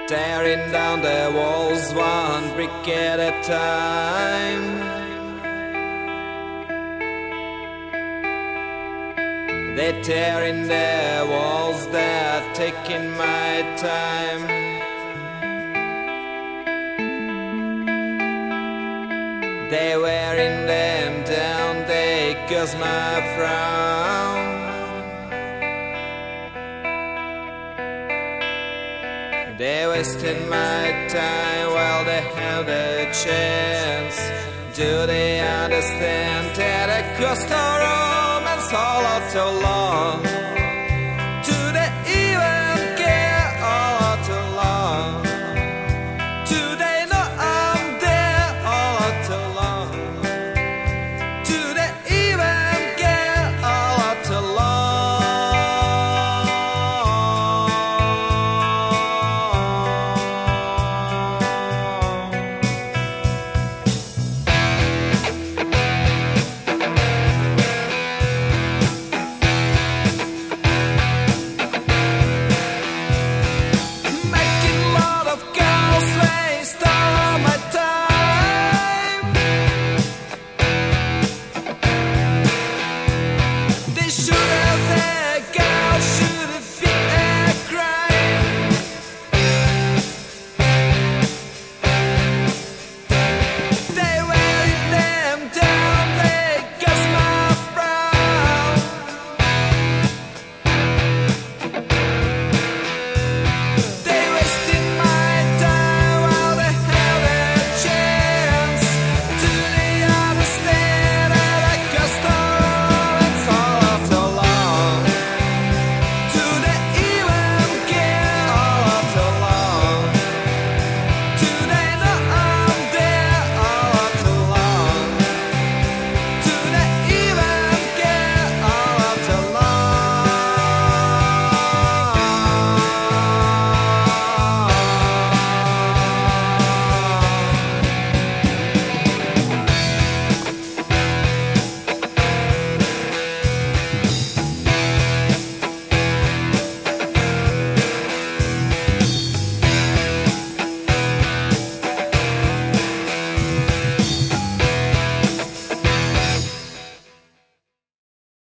tearing down the walls one brick at a time. They're tearing the walls, they're taking my time. They're wearing them down, they cause my frown. They're wasting my time while they have the chance. Do they understand that it cost our romance all too long?